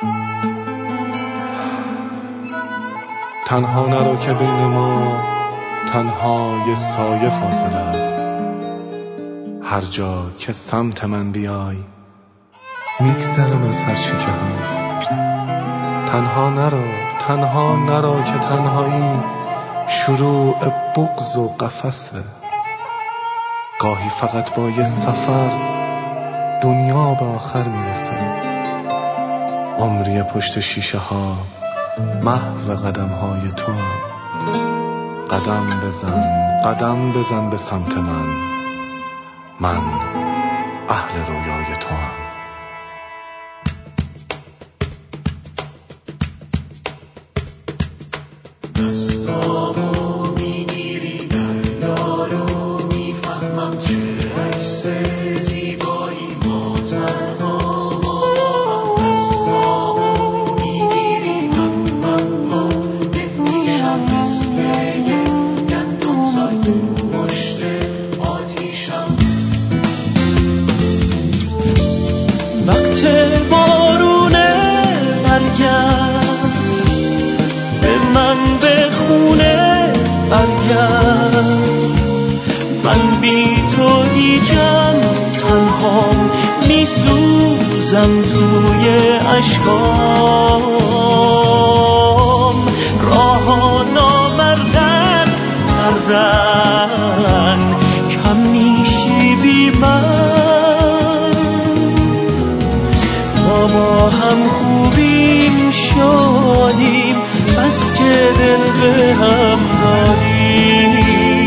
تنها نرو که بین ما تنها یه سایه فاصله است. هر جا که سمت من بیای میگذرم از هر چی که هست. تنها نرو که تنهایی شروع بغض و قفسه. گاهی فقط با یه سفر دنیا به آخر میرسه. عمری پشت شیشه ها محو قدم های تو. قدم بزن به سمت من اهل رویای تو هم. من بی تو هیچم، تنها میسوزم توی اشکام. راه نامردن سرن کم میشی بی من. ما با هم خوبیم شادیم بس که دل به هم داریم.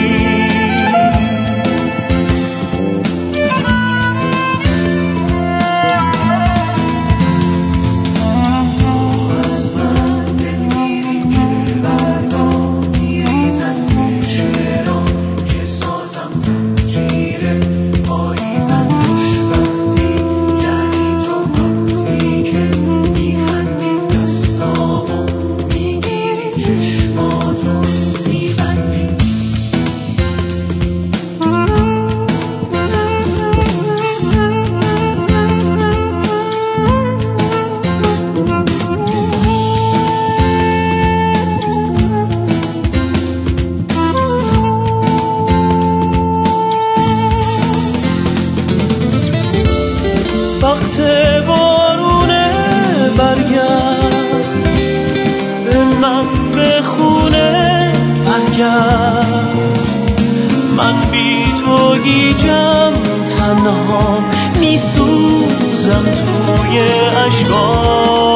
وقت بارونه برگرد به من به خونه برگرد. من بی تو گیجم تنها میسوزم توی اشکام.